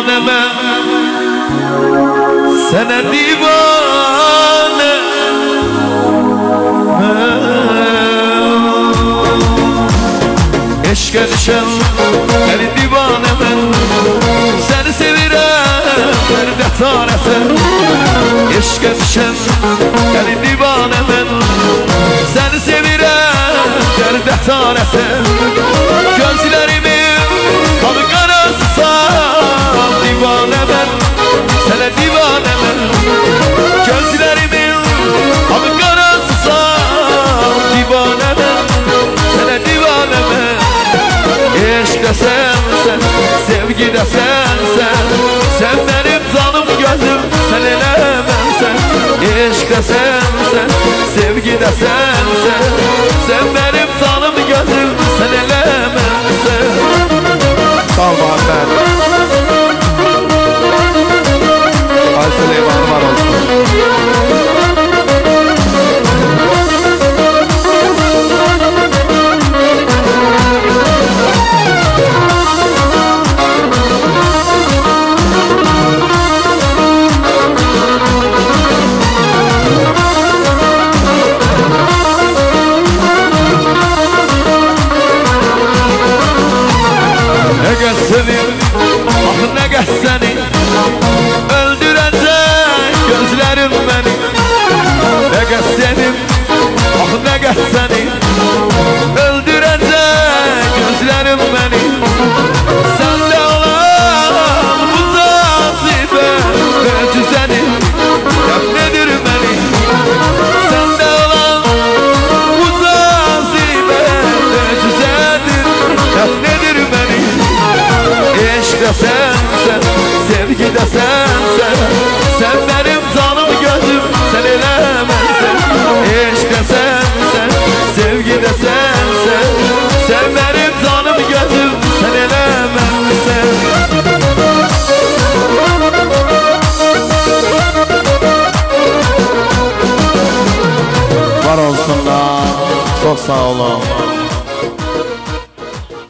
divane ben, sana divane ben. Eşke düşen her divane ben, seni sevirem derde tanesi. Eşke düşen her divane ben, seni sevirem derde tanesi. Gözlerimin kanı karasam divane ben, sana divane ben. Gözlerimin kanı karasam divane ben, sana divane ben. Eşk de sensen, sevgi de sensen, sen benim canım gözüm, sen elememsen. Eşk de sensen, sevgi de sensen, sen benim canım gözüm, sen elememsen. Sağ ol Muhammed. Ay Süleyman var olsun. Ne geçsenin, ah ne geçsenin, öldürecek gözlerim beni. Ne geçsenin, ah ne geçsenin, öldürecek gözlerim beni. Sende olan bu cazibe ve düzenin, defnedir beni. Sende olan bu cazibe ve düzenin, defnedir beni. Eşk de sensen, sevgi de sensen, sen benim canım gözüm, sen elemezsen. Eşk de sensen, sevgi de sensen, sen benim canım gözüm, sen elemezsen. Var olsunlar. Çok sağ olun.